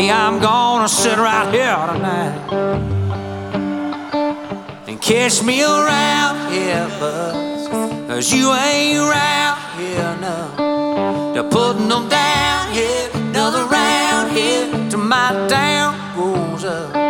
Hey, I'm gonna sit right here tonight and catch me around here, buzz, 'cause you ain't around here enough to putting them down here. Another round here till my down goes up.